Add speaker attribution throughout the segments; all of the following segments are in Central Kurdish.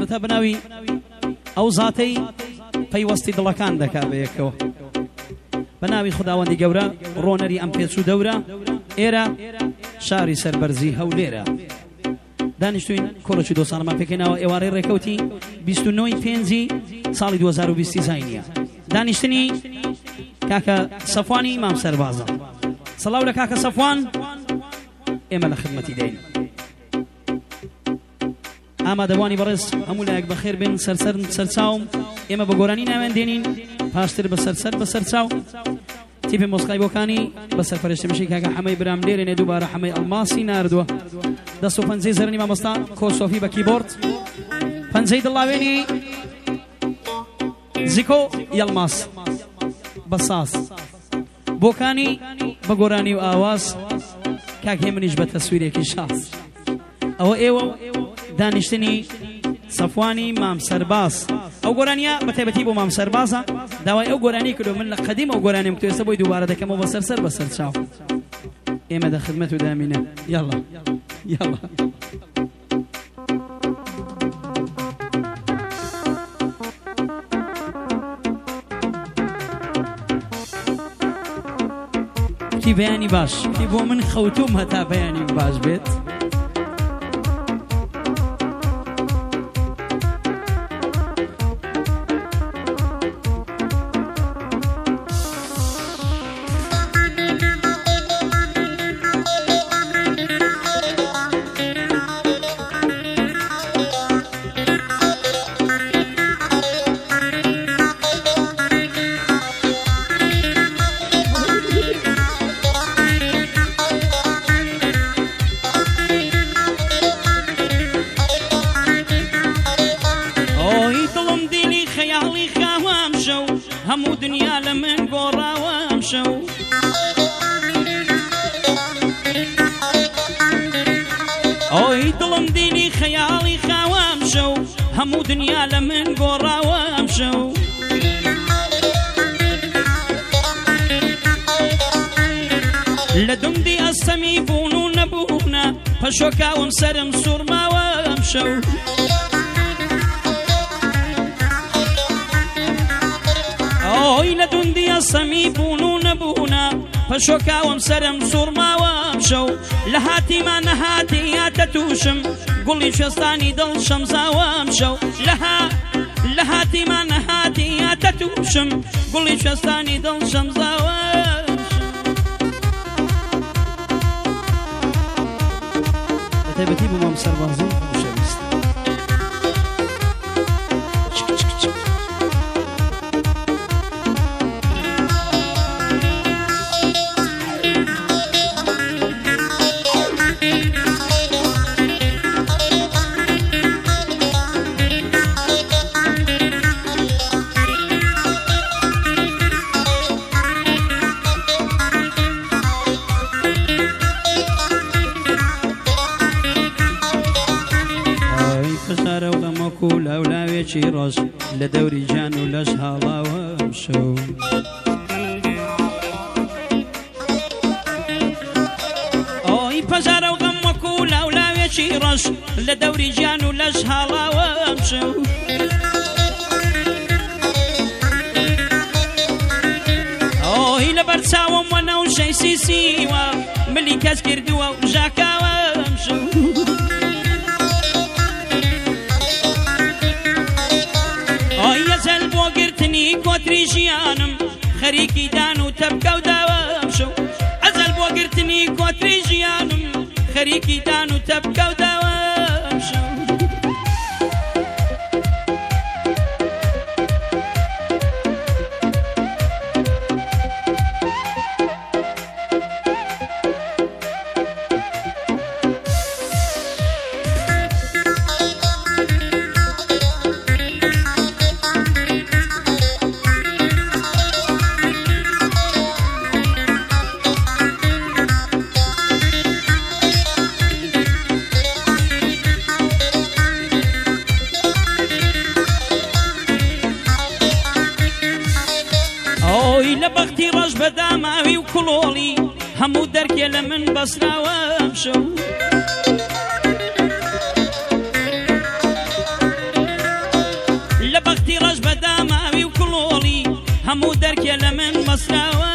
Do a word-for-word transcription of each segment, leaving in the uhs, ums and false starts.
Speaker 1: کەوتە بناوی ئەو زاتەی پەیوەستی دڵەکان دەکا بەیەکەوە بەناوی خوداوەندی گەورە ڕۆنەری ئەم پێچوو دەورە ئێرە شاری سەربەرزی هەولێرە دانیشتوین کۆڵەکی دۆ ساڵمان پێکەیناوە ئێوارەی ڕێکەوتی بیست و نۆی پێنجی ساڵی دوو هەزار و بیست زاینیە دانیشتنی کاکە سەفوانی مام سەربازە سەڵاو لە کاکە سەفوان ئێمە لە خدمەتی دەین ئامادەوانی بەڕێز هەموو لایەک بەخێر بێن سەرسەر سەرچاوم ئێمە بە گۆرانی ناوێن دێنین پاشتر بە سەرسەر بە سەرچاو تیپی مۆسقای بۆکانی بە سەرپەرشتمشی کاکە حەمەی برام لێرێنێ دووبارە حەمەی ئەڵماسی ناردووە دەست و پەنجەی زەرنی مامۆستا کۆسۆفی بە کیبۆرد پەنجەی دڵاوێنی زیکۆ یەڵماس بە ساس بۆکانی بە گۆرانی و ئاواز کاک هێمنیش بە تەسویرێکی شاس ئەوە ئێوە دانیشتنی سەفوانی مام سەرباز ئەو گۆرانیە بە تایبەتی بۆ مام سەربازە داوای ئەو گۆرانی کردو من لە قەدیم ئەو گۆرانیم کردو ئێستا بۆی دووبارە دەکەمەوە بە سەرسەر بە سەرچاو ئێمە دە خدمەت و دامینە یاڵا یاڵا کی بەیانی باش کی بۆ من خەوتوم هەتا بەیانی باش بێت هەموو دنیا لە من گۆڕاوەم شەو ئۆی دڵم دینی خەیاڵی خاوەم شەو هەموو دنیا لە من گۆڕاوەم شەو لە دومدی ئەستەمی بوون و نەبوونە پەشۆکاوم سەرم سوورماوەم شەو ئۆی لە دوندی ئەسەمی بوون و نەبوونە پەشۆکاوم سەرم سوورماوەم شەو لە هاتیمان نەهاتی یاتە تووشم گوڵی شێستانی دڵ شەمزاوەم شەو لە هاتیمان نەهاتی یاتە تووشم گوڵی شێستانی دڵ شەمزاوەم بە تایبەتی بۆ مام سەربازی لاولاوێکی ڕۆژ لە دەوری جان و لەش هاڵاوەم شەو ئۆی پەژارە و غەم وەکو لاولاوێکی ڕۆژ لە دەوری جان و لەش هاڵاوەم شەو ئۆی لە بەرچاوم وەنە و شەیسی سیوە ملی کەس کردووە و ژاکاوەم شەو ئەزەل بۆ گرتنی کۆتری ژیانم خەریکی دان و تەبکە و داوام شەو ئەزەل بۆ گرتنی کۆتری ژیانم خەریکی دان و تەبکە و داوام شەو لە بەختی ڕۆژ بەداماوی و کڵۆڵی هەموو دەرکێ لە من بەسراوەم شەو یەکێ لە من مەسراوە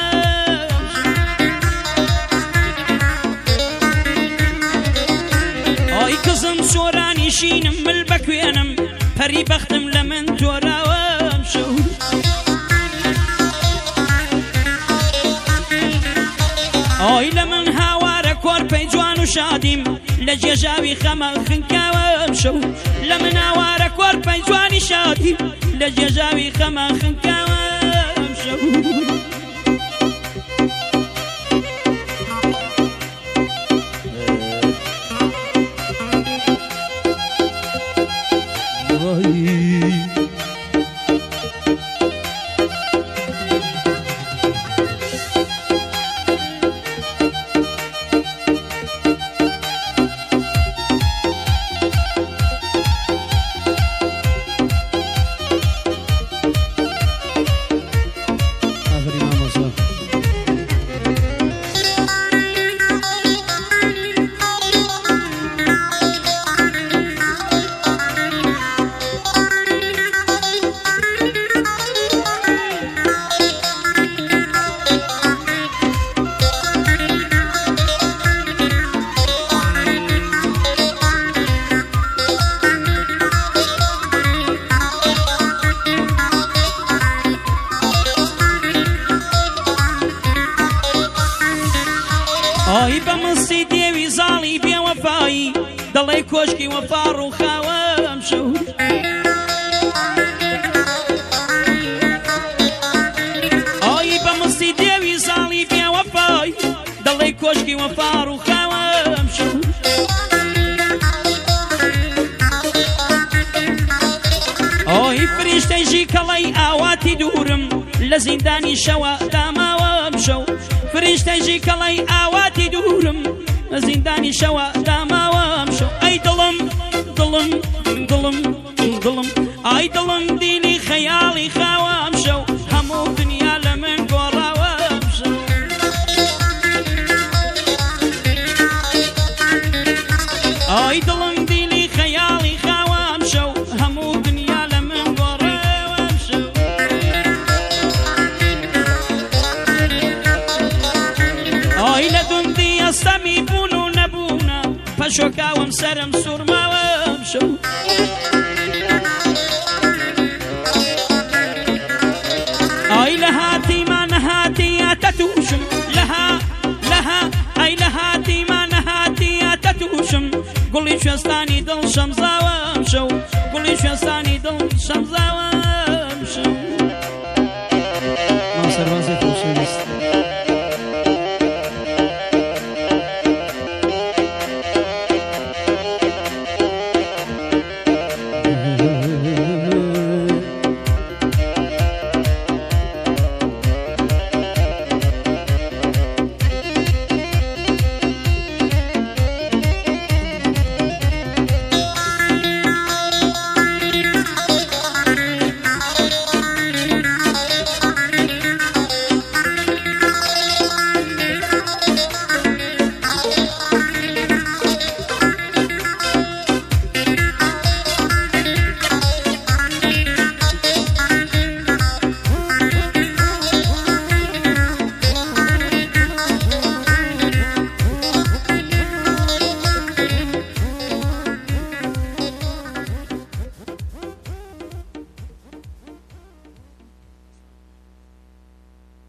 Speaker 1: ئای کزم سۆرانی شینم مل بەکوێنم پەری بەختم لە من تۆراوە شەو ئای لە من هاوارە کۆرپەی جوان و شادیم لە جێژاوی خەمە خنکاوە شەو لە من هاوارە کۆرپەی جوانی شادیم لە جێژاوی خەمە خنکاوە شەو ئای بەمەستی دێوی زاڵی بێوەفایی دەڵێ کۆشکی وەفا ڕووخاوە ئەم شەو ئای بەمەستی دێوی زاڵی بێوەفایی دەڵێ کۆشکی وەفا ڕووخاوە ئەم شەو ئای فریشتەیژی کەڵەی ئاواتی دوورم لە زیندانی شەوە داماوە ئەم شەو فریشتەیژی کەڵەی ئاواتی دوورم لە زیندانی شەوە داماوە ئەم شەو ئەی دڵم دڵم دڵم دڵم ئای دڵم دیلی خەیاڵی خاوە ئەم شەو هەموو دنیا لە من گۆڕاوە ئەم شەو ئای دڵم دیلی خەیاڵی خاوە ئەم شەو هەموو دنیا لە من گۆڕاوە ئەم شەو ئای لە دوندی ئەستەمی بوون و نەبوونە پەشۆکاوم سەرم سوورماوە ئەم شەو ئای لە هاتیمان نەهاتیاتە تووشم لەها لەها ئەی لە هاتیمان نەهاتیاتە تووشم گوڵی کوێستانی دڵ شەمزاوە ئەم شەو گوڵی کوێستانی دڵ شەمزاوە